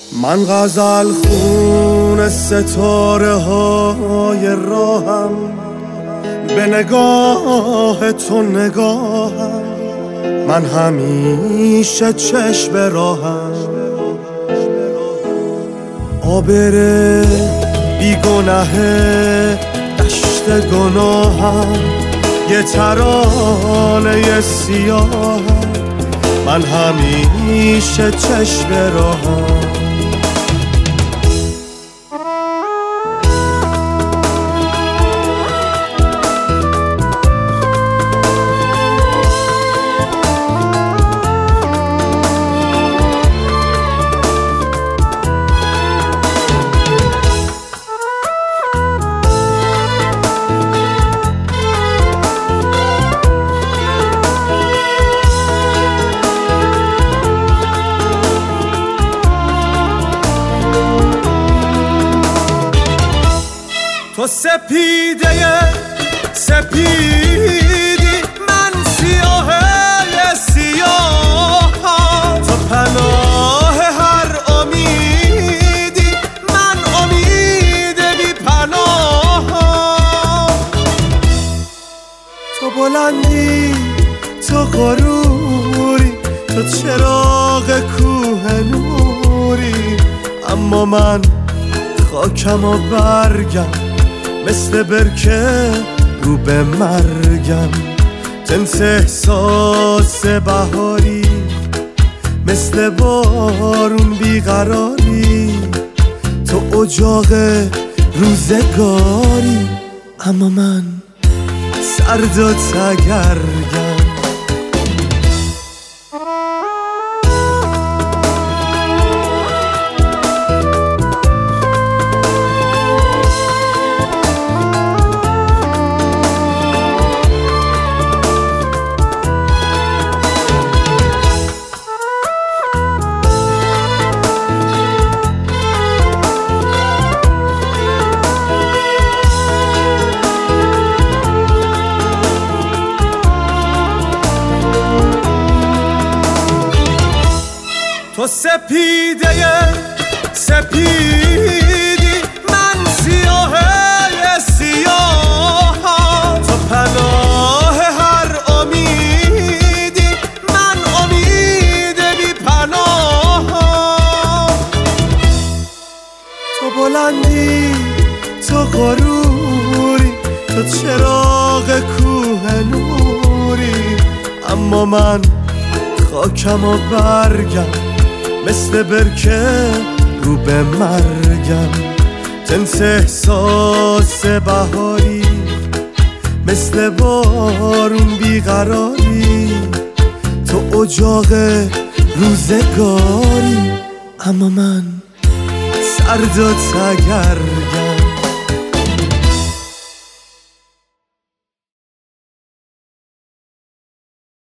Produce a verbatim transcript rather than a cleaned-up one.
من غزل خون ستاره های راهم، به نگاه تو نگاهم، من همیشه چشم راهم. آبر بیگناه دشت گناهم، یه ترانه سیاهم، من همیشه چشم راهم. تو سپیده سپیدی، من سیاه سیاه، تو پناه هر امیدی، من امید بی پناه. تو بلندی، تو غروری، تو چراغ کوه نوری، اما من خاکم و برگم، مثل برکه رو به مرگم. جنس احساس بهاری، مثل بارون بیقراری، تو اجاق روزگاری، اما من سرد و تگرگم. تو سپیده سپیدی، من سیاه سیاه، تو پناه هر امیدی، من امید بی پناه. تو بلندی، تو غروری، تو چراغ کوه نوری، اما من خاکم و برگم، مثل برکه رو به مرگم. جنس احساس بهاری، مثل بارون بیقراری، تو اجاق روزگاری، اما من سرد و تگرگم.